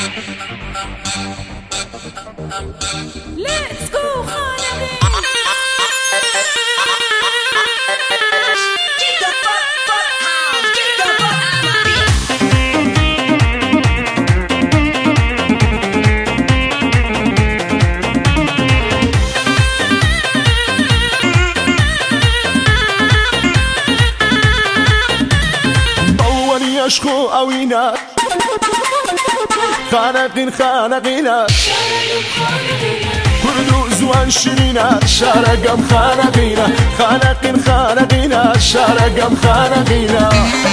Let's go خانقين. Get the fuck out. Get the fuck بواني أشكو أوينا خانقين خانقينا كردو زوان شرينا شارقم خانقينا خانقين خانقينا شارقم خانقينا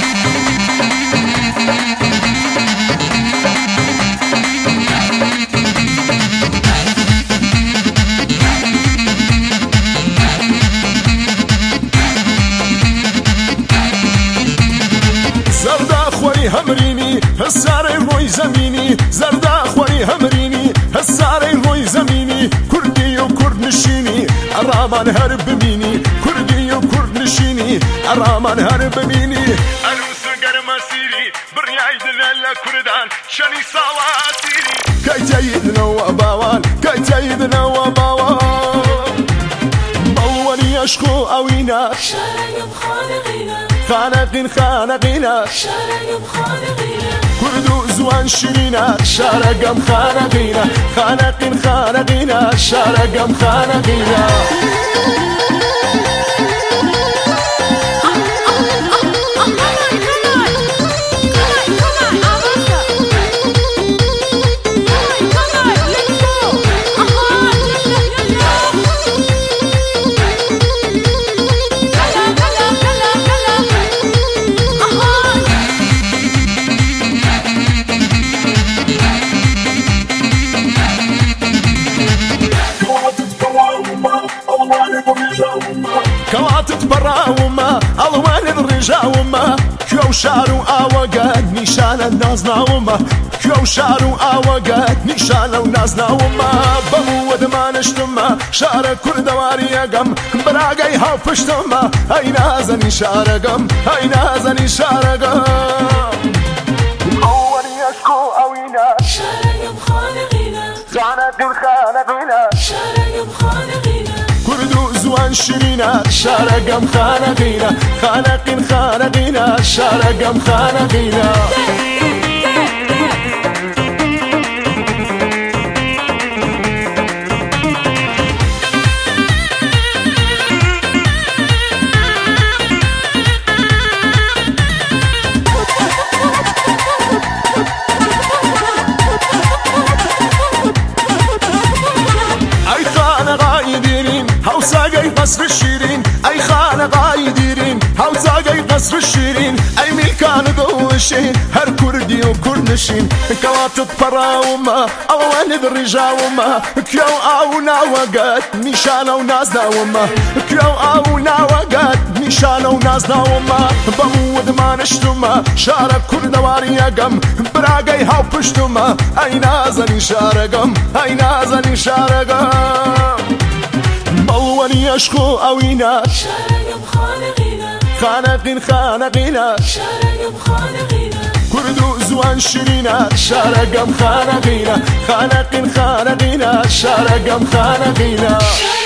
زردا خوری همرینی هساری روی زمینی زردا خوری همرینی هساری روی زمینی کردی و کرد نشینی ارامان هر ببینی کردی و کرد نشینی ارامان هر ببینی عروس گرم سیری بریای دل کردان شنی سواتیری کی جیدنا و باوان کی جیدنا و باوان بوانی اشکو اوینا شارقم خانقينا خانقين خانقينا شارقم خانقينا كردو زوان شرينا شارقم خانقينا خانقين خانقينا شارقم خانقينا كواتت براوما الوان الرجاوما كيو شارو اوقات نشان الناس ناوما كيو شارو اوقات نشان الناس ناوما بمود ما نشتما شار كردواري قم براقي هافشتما اي نازني شارقم اي نازني شارقم اول يشكو اوينا شارقم خانقينا خانقين خانقينا شارقم خانقينا كردو زوان شرينا شارقم خانقينا خانقين خانقينا شارقم خانقينا اي خانقا يديرين هاوساقي قصر الشيرين اي خانقا يديرين هاوساقي قصر الشيرين اي ملكان دوشين هر كردي وكرنشين كواتت براوما اوان الرجاوما كيو اونا وقت نشانا وناس داوما كيو اونا وقت نشانا وناس داوما بمود ما نشتما شارك كردواري قم براقي هاو بشتما اي نازني شارقم اي نازني شارقم بواني اشكو اوينا شارقم خانقينا خانقين خانقينا شارقم خانقينا كردو زوان شرينا شارقم خانقينا خانقين خانقينا شارقم خانقينا